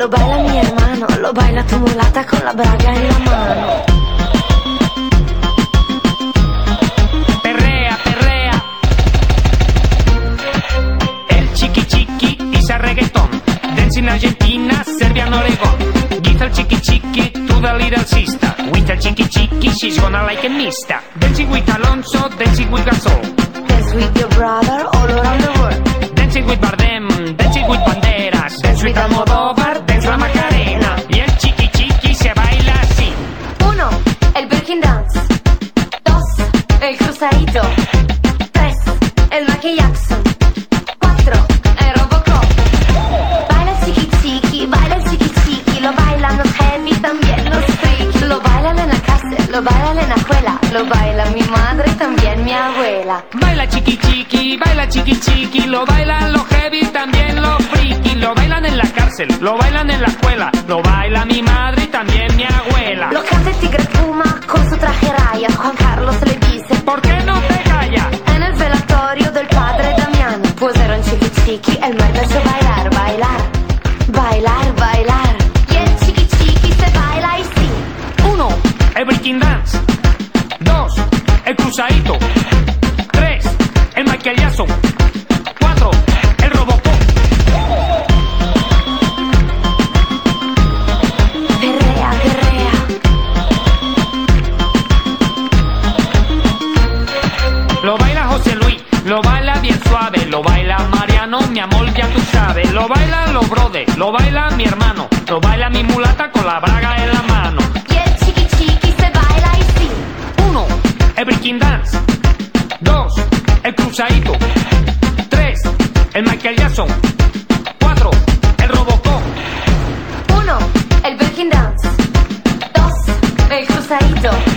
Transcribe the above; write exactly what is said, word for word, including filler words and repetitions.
lo baila mi hermano, lo baila tu mulata con la braga en la mano. Perrea, perrea. El chiqui chiqui is a reggaeton. Dance in Argentina, Serbia and Oregon. Give her chiqui chiqui to the little sister. With her chiqui chiqui, she's gonna like a mister. Dancing with Alonso, dancing with Gasol. Dance with your brother all around the world. Dancing with Bardem, dancing with Banderas. Dance with Almodóvar, dance la Macarena. Y el chiqui chiqui se baila así. Uno, el breaking dance. Dos, el cruzadito. Tres, el Michael Jackson. Cuatro, el Robocop. Baila el chiqui chiqui, baila el chiqui chiqui. Lo bailan los heavy, también los freaky. Lo bailan en la casa, lo bailan en la escuela. Lo baila mi madre y también mi abuela. Baila chiqui chiqui, baila chiqui chiqui. Lo bailan los heavy, también los friki. Lo bailan en la cárcel, lo bailan en la escuela. Lo baila mi madre y también mi abuela. Lo canta el Tigre Puma con su traje raya. Juan Carlos le dice: ¿por qué no te callas? En el velatorio del padre Damiano pusieron chiqui chiqui, el muerto hizo bailar, bailar, bailar, bailar. Y el chiqui chiqui se baila así. Uno, el breaking dance. Dos, el cruzadito. Tres, el Michael Jackson. Cuatro, el Robocop. Perrea, perrea. Lo baila José Luis, lo baila bien suave. Lo baila Mariano, mi amor, ya tú sabes. Lo bailan los brothers, lo baila mi hermano. Lo baila mi mulata con la braga en la mano. Y el chiqui chiqui se baila así. Uno, el breaking dance. Dos, el cruzadito. Tres, el Michael Jackson. Cuatro, el Robocop. Uno, el breaking dance. Dos, el cruzadito.